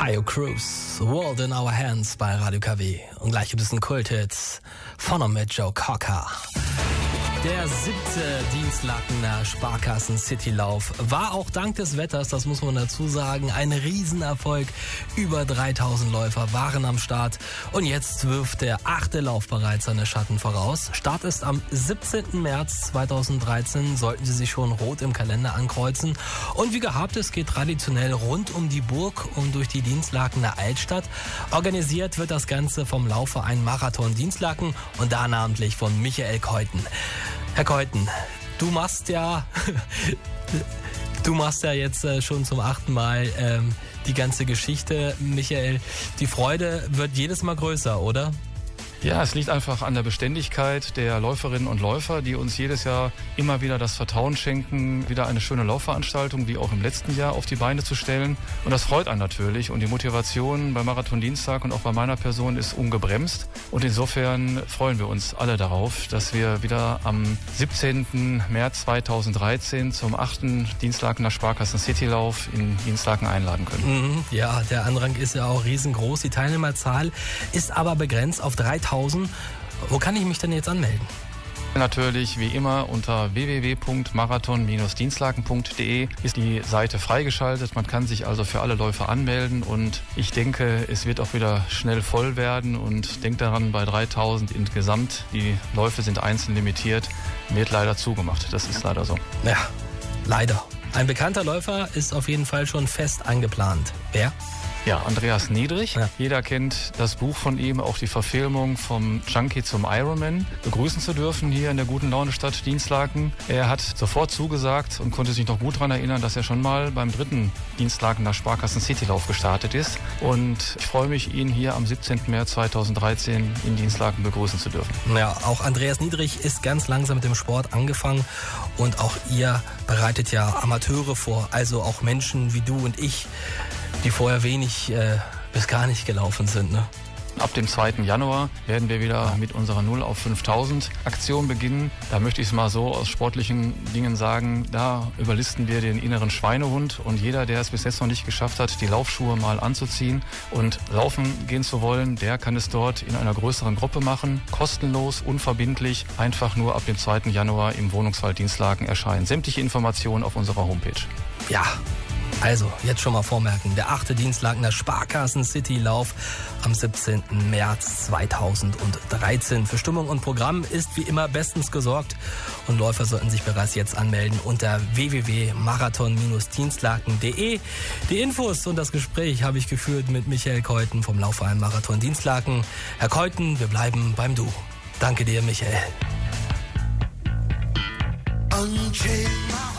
Tayo Cruz, World in Our Hands bei Radio KW. Und gleich gibt es einen Kulthit von und mit Joe Cocker. Der 7. Dienstlakener Sparkassen Citylauf war auch dank des Wetters, das muss man dazu sagen, ein Riesenerfolg. Über 3000 Läufer waren am Start und jetzt wirft der 8. Lauf bereits seine Schatten voraus. Start ist am 17. März 2013, sollten Sie sich schon rot im Kalender ankreuzen. Und wie gehabt, es geht traditionell rund um die Burg und durch die Dienstlakener Altstadt. Organisiert wird das Ganze vom Laufverein Marathon Dienstlaken und da namentlich von Michael Keuten. Herr Keuten, du machst ja jetzt schon zum 8. Mal die ganze Geschichte. Michael, die Freude wird jedes Mal größer, oder? Ja, es liegt einfach an der Beständigkeit der Läuferinnen und Läufer, die uns jedes Jahr immer wieder das Vertrauen schenken, wieder eine schöne Laufveranstaltung wie auch im letzten Jahr auf die Beine zu stellen. Und das freut einen natürlich. Und die Motivation beim Marathon Dienstag und auch bei meiner Person ist ungebremst. Und insofern freuen wir uns alle darauf, dass wir wieder am 17. März 2013 zum 8. Dienstlakener Sparkassen Citylauf in Dienstlaken einladen können. Ja, der Andrang ist ja auch riesengroß. Die Teilnehmerzahl ist aber begrenzt auf 3000. Wo kann ich mich denn jetzt anmelden? Natürlich wie immer unter www.marathon-dienstlaken.de ist die Seite freigeschaltet. Man kann sich also für alle Läufer anmelden und ich denke, es wird auch wieder schnell voll werden und denkt daran, bei 3000 insgesamt, die Läufe sind einzeln limitiert, wird leider zugemacht. Das ist leider so. Ja, leider. Ein bekannter Läufer ist auf jeden Fall schon fest eingeplant. Wer? Ja, Andreas Niedrig. Ja. Jeder kennt das Buch von ihm, auch die Verfilmung vom Junkie zum Ironman. Begrüßen zu dürfen hier in der guten Laune Stadt Dienstlaken. Er hat sofort zugesagt und konnte sich noch gut daran erinnern, dass er schon mal beim 3. Dienstlakener Sparkassen Citylauf gestartet ist. Und ich freue mich, ihn hier am 17. März 2013 in Dienstlaken begrüßen zu dürfen. Ja, auch Andreas Niedrig ist ganz langsam mit dem Sport angefangen und auch ihr bereitet ja Amateure vor, also auch Menschen wie du und ich, die vorher wenig bis gar nicht gelaufen sind, ne? Ab dem 2. Januar werden wir wieder mit unserer 0 auf 5000 Aktion beginnen. Da möchte ich es mal so aus sportlichen Dingen sagen, da überlisten wir den inneren Schweinehund und jeder, der es bis jetzt noch nicht geschafft hat, die Laufschuhe mal anzuziehen und laufen gehen zu wollen, der kann es dort in einer größeren Gruppe machen, kostenlos, unverbindlich, einfach nur ab dem 2. Januar im Wohnungswald Dienstlaken erscheinen. Sämtliche Informationen auf unserer Homepage. Ja. Also, jetzt schon mal vormerken, der 8. Dienstlakener Sparkassen Citylauf am 17. März 2013. Für Stimmung und Programm ist wie immer bestens gesorgt und Läufer sollten sich bereits jetzt anmelden unter www.marathon-dienstlaken.de. Die Infos und das Gespräch habe ich geführt mit Michael Keuten vom Laufverein Marathon Dienstlaken. Herr Keuten, wir bleiben beim Du. Danke dir, Michael.